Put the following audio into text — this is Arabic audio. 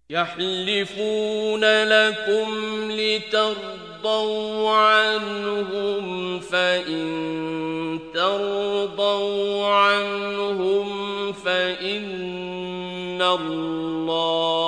يحلفون لكم لترضوا عنهم، فإن ترضوا عنهم فإن الله